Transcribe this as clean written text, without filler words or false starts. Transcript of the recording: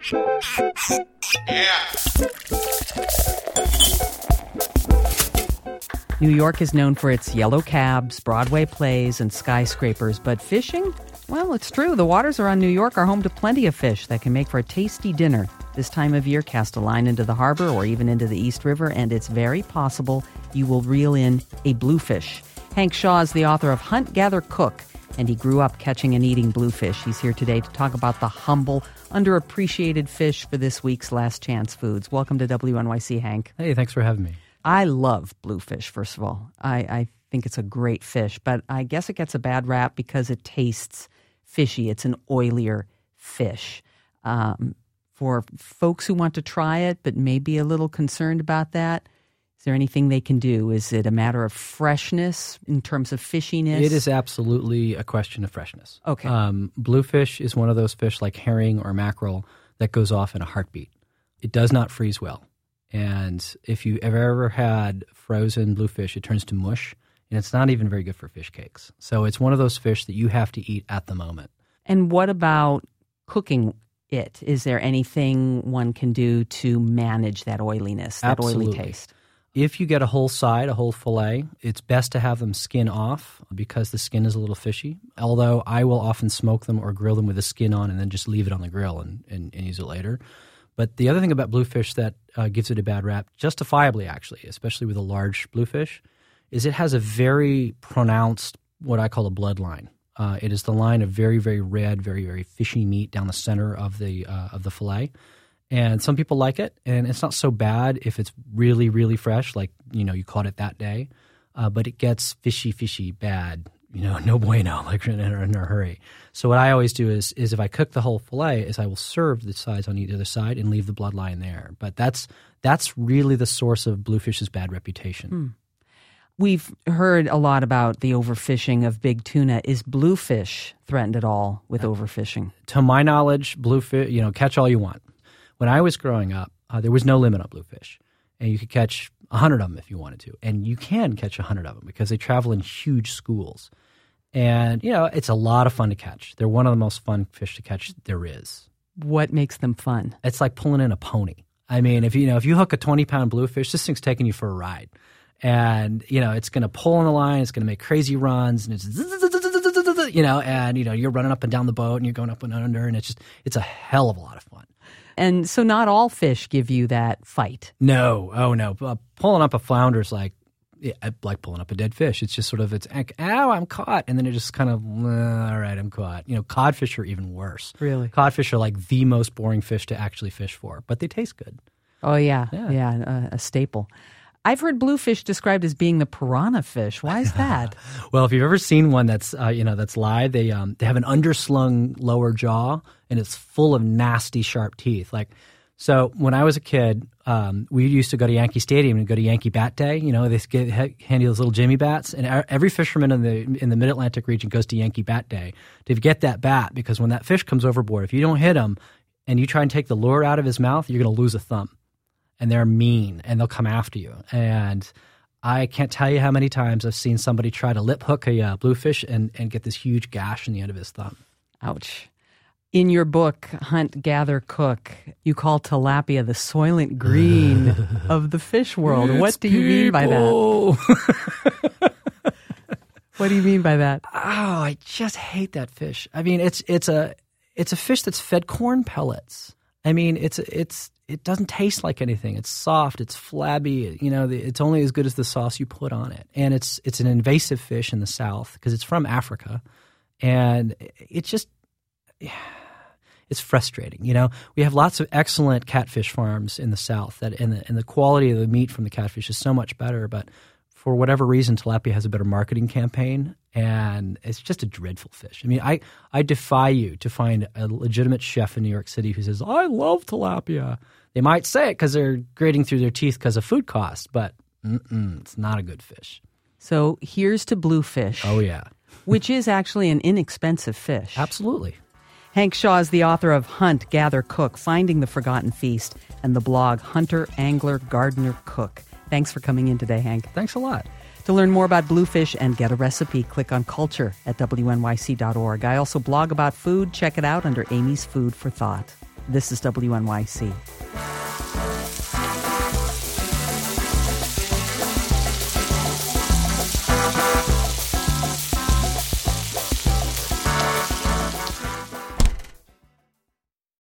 New York is known for its yellow cabs, Broadway plays, and skyscrapers, but fishing? Well, it's true. The waters around New York are home to plenty of fish that can make for a tasty dinner. This time of year, cast a line into the harbor or even into the East River, and it's very possible you will reel in a bluefish. Hank Shaw is the author of Hunt, Gather, Cook, and he grew up catching and eating bluefish. He's here today to talk about the humble, underappreciated fish for this week's Last Chance Foods. Welcome to WNYC, Hank. Hey, thanks for having me. I love bluefish, first of all. I think it's a great fish, but I guess it gets a bad rap because it tastes fishy. It's an oilier fish. For folks who want to try it but may be a little concerned about that, is there anything they can do? Is it a matter of freshness in terms of fishiness? It is absolutely a question of freshness. Okay. Bluefish is one of those fish like herring or mackerel that goes off in a heartbeat. It does not freeze well. And if you have ever had frozen bluefish, it turns to mush, and it's not even very good for fish cakes. So it's one of those fish that you have to eat at the moment. And what about cooking it? Is there anything one can do to manage that oiliness, that Absolutely. oily taste? If you get a whole side, a whole fillet, it's best to have them skin off because the skin is a little fishy. Although I will often smoke them or grill them with the skin on and then just leave it on the grill and use it later. But the other thing about bluefish that gives it a bad rap, justifiably actually, especially with a large bluefish, is it has a very pronounced, what I call a bloodline. It is the line of very, very red, very, very fishy meat down the center of the fillet. And some people like it, and it's not so bad if it's really, really fresh, like, you caught it that day. But it gets fishy bad, no bueno, like in a hurry. So what I always do is if I cook the whole fillet, is I will serve the sides on either side and leave the bloodline there. But that's really the source of bluefish's bad reputation. We've heard a lot about the overfishing of big tuna. Is bluefish threatened at all with overfishing? To my knowledge, bluefish, catch all you want. When I was growing up, there was no limit on bluefish. And you could catch 100 of them if you wanted to. And you can catch 100 of them because they travel in huge schools. And, it's a lot of fun to catch. They're one of the most fun fish to catch there is. What makes them fun? It's like pulling in a pony. I mean, if you hook a 20-pound bluefish, this thing's taking you for a ride. And, it's going to pull on the line. It's going to make crazy runs. And it's, you're running up and down the boat and you're going up and under. And it's a hell of a lot of fun. And so not all fish give you that fight. No. Oh, no. Pulling up a flounder is like pulling up a dead fish. It's just sort of, ow, I'm caught. And then it just kind of, all right, I'm caught. Codfish are even worse. Really? Codfish are like the most boring fish to actually fish for, but they taste good. Oh, yeah. A staple. I've heard bluefish described as being the piranha fish. Why is that? Well, if you've ever seen one that's that's live, they have an underslung lower jaw and it's full of nasty sharp teeth. So when I was a kid, we used to go to Yankee Stadium and go to Yankee Bat Day. They handy those little Jimmy bats, and every fisherman in the Mid-Atlantic region goes to Yankee Bat Day to get that bat, because when that fish comes overboard, if you don't hit him and you try and take the lure out of his mouth, you're going to lose a thumb. And they're mean, and they'll come after you. And I can't tell you how many times I've seen somebody try to lip hook a bluefish and get this huge gash in the end of his thumb. Ouch. In your book, Hunt, Gather, Cook, you call tilapia the Soylent Green of the fish world. What do you mean by that? What do you mean by that? Oh, I just hate that fish. I mean, it's a fish that's fed corn pellets. I mean, it doesn't taste like anything. It's soft. It's flabby. It's only as good as the sauce you put on it. And it's an invasive fish in the South because it's from Africa, and it's frustrating. We have lots of excellent catfish farms in the South and the quality of the meat from the catfish is so much better. But for whatever reason, tilapia has a better marketing campaign, and it's just a dreadful fish. I mean, I defy you to find a legitimate chef in New York City who says, I love tilapia. They might say it because they're grating through their teeth because of food costs, but it's not a good fish. So here's to bluefish. Oh, yeah. Which is actually an inexpensive fish. Absolutely. Hank Shaw is the author of Hunt, Gather, Cook, Finding the Forgotten Feast, and the blog Hunter, Angler, Gardener, Cook. Thanks for coming in today, Hank. Thanks a lot. To learn more about bluefish and get a recipe, click on Culture at WNYC.org. I also blog about food. Check it out under Amy's Food for Thought. This is WNYC.